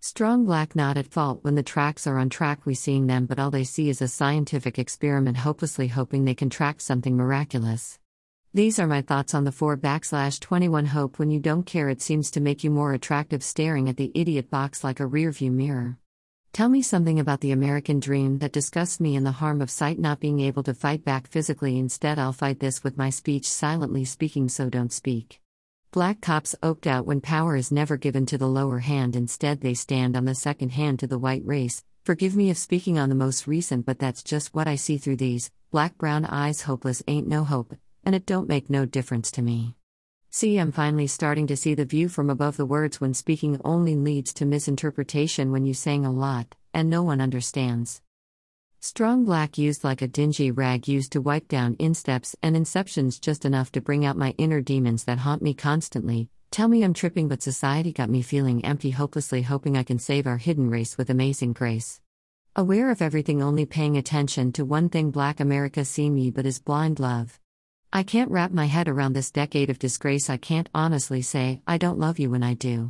Strong black not at fault when the tracks are on track we seeing them but all they see is a scientific experiment hopelessly hoping they can track something miraculous. These are my thoughts on the 4/21 hope when you don't care it seems to make you more attractive staring at the idiot box like a rearview mirror. Tell me something about the American dream that disgusts me and the harm of sight not being able to fight back physically instead I'll fight this with my speech silently speaking so don't speak. Black cops opted out when power is never given to the lower hand instead they stand on the second hand to the white race, forgive me if speaking on the most recent but that's just what I see through these, black brown eyes hopeless ain't no hope, and it don't make no difference to me. See I'm finally starting to see the view from above the words when speaking only leads to misinterpretation when you saying a lot, and no one understands. Strong black used like a dingy rag used to wipe down insteps and inceptions just enough to bring out my inner demons that haunt me constantly, tell me I'm tripping but society got me feeling empty hopelessly hoping I can save our hidden race with amazing grace. Aware of everything only paying attention to one thing black America see me but is blind love. I can't wrap my head around this decade of disgrace I can't honestly say I don't love you when I do.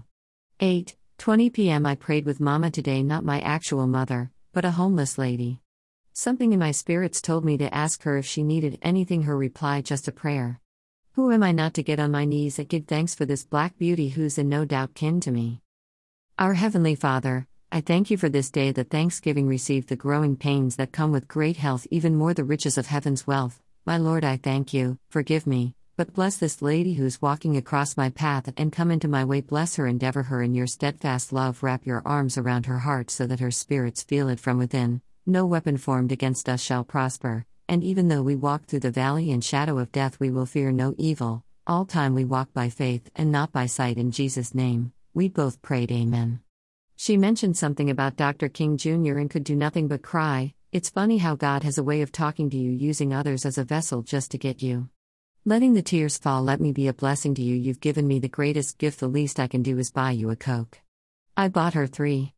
8:20 p.m. I prayed with mama today not my actual mother, but a homeless lady. Something in my spirits told me to ask her if she needed anything her reply just a prayer. Who am I not to get on my knees and give thanks for this black beauty who's in no doubt kin to me. Our Heavenly Father, I thank you for this day that Thanksgiving received the growing pains that come with great health even more the riches of heaven's wealth. My Lord I thank you, forgive me, but bless this lady who's walking across my path and come into my way bless her endeavor her in your steadfast love wrap your arms around her heart so that her spirits feel it from within. No weapon formed against us shall prosper, and even though we walk through the valley and shadow of death we will fear no evil, all time we walk by faith and not by sight in Jesus' name, we both prayed amen. She mentioned something about Dr. King Jr. and could do nothing but cry. It's funny how God has a way of talking to you using others as a vessel just to get you. Letting the tears fall let me be a blessing to you you've given me the greatest gift the least I can do is buy you a Coke. I bought her 3.